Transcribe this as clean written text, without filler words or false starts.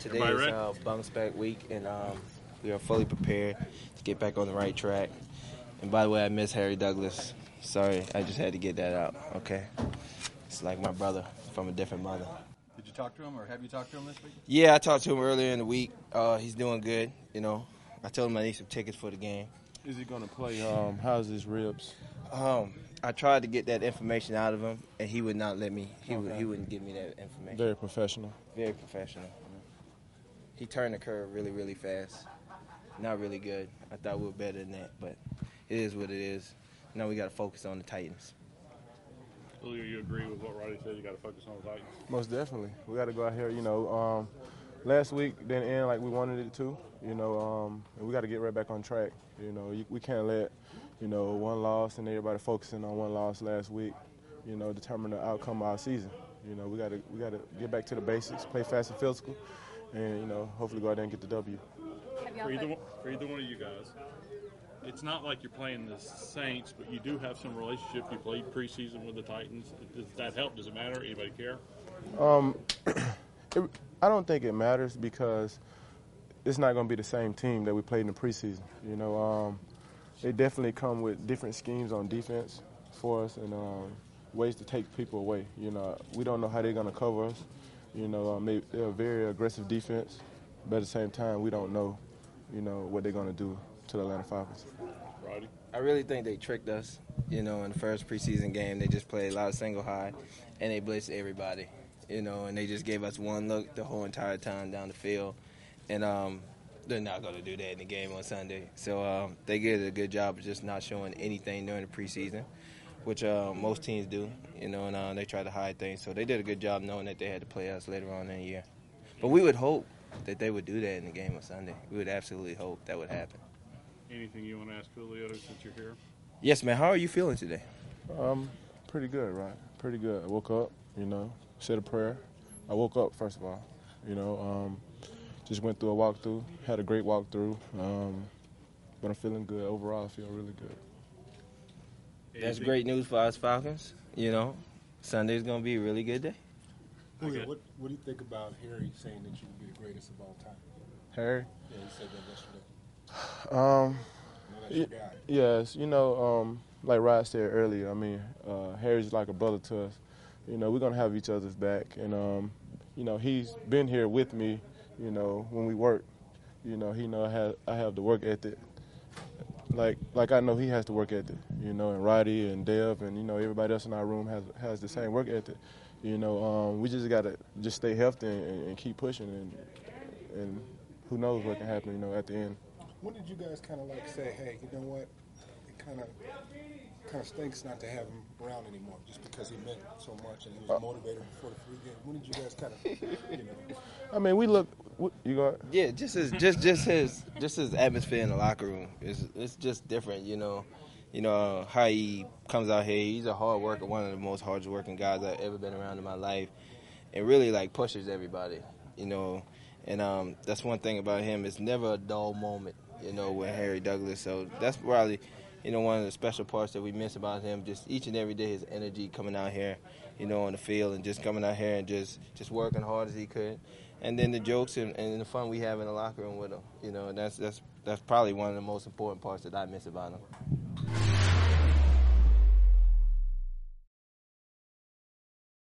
Today is bounce back week, and we are fully prepared to get back on the right track. And by the way, I miss Harry Douglas. Sorry, I just had to get that out. Okay, it's like my brother from a different mother. Did you talk to him, or have you talked to him this week? Yeah, I talked to him earlier in the week. He's doing good. You know, I told him I need some tickets for the game. Is he going to play? How's his ribs? I tried to get that information out of him, and he would not let me. He wouldn't give me that information. Very professional. Very professional. He turned the curve really, really fast. Not really good. I thought we were better than that, but it is what it is. Now we got to focus on the Titans. Julio, you agree with what Roddy said? You got to focus on the Titans. Most definitely. We got to go out here. Last week didn't end like we wanted it to. And we got to get right back on track. We can't let one loss and everybody focusing on one loss last week. Determine the outcome of our season. We got to get back to the basics, play fast and physical, and hopefully go out there and get the W. For either one of you guys, it's not like you're playing the Saints, but you do have some relationship. You played preseason with the Titans. Does that help? Does it matter? Anybody care? I don't think it matters because it's not going to be the same team that we played in the preseason. They definitely come with different schemes on defense for us and ways to take people away. We don't know how they're going to cover us. Maybe they're a very aggressive defense, but at the same time, we don't know, what they're going to do to the Atlanta Falcons. Roddy? I really think they tricked us. In the first preseason game, they just played a lot of single high, and they blitzed everybody. And they just gave us one look the whole entire time down the field. And they're not going to do that in the game on Sunday. So they did a good job of just not showing anything during the preseason, which most teams do, and they try to hide things. So they did a good job knowing that they had to play us later on in the year. But we would hope that they would do that in the game on Sunday. We would absolutely hope that would happen. Anything you want to ask Julio since you're here? Yes, man. How are you feeling today? Pretty good, right? Pretty good. I woke up, said a prayer. I woke up, first of all, just went through a walkthrough, had a great walkthrough, but I'm feeling good. Overall, I feel really good. That's great news for us Falcons. Sunday's going to be a really good day. Julio, what do you think about Harry saying that you can be the greatest of all time? Harry? Yeah, he said that yesterday. Yes, like Rod said earlier, Harry's like a brother to us. We're going to have each other's back. And, he's been here with me, when we work. He know I have the work ethic. Like I know he has the work ethic, and Roddy and Dev and, everybody else in our room has the same work ethic. We just got to just stay healthy and keep pushing and who knows what can happen, at the end. When did you guys kind of say, hey, you know what, it kind of stinks not to have him around anymore just because he meant so much and he was a motivator for the free game? When did you guys kind of, we look. You got? Yeah, just his atmosphere in the locker room it's just different, how he comes out here. He's a hard worker, one of the most hard working guys I've ever been around in my life, and really pushes everybody, and that's one thing about him. It's never a dull moment, with Harry Douglas. So that's probably, one of the special parts that we miss about him. Just each and every day, his energy coming out here, on the field and just coming out here and just working hard as he could. And then the jokes and the fun we have in the locker room with him, that's probably one of the most important parts that I miss about him.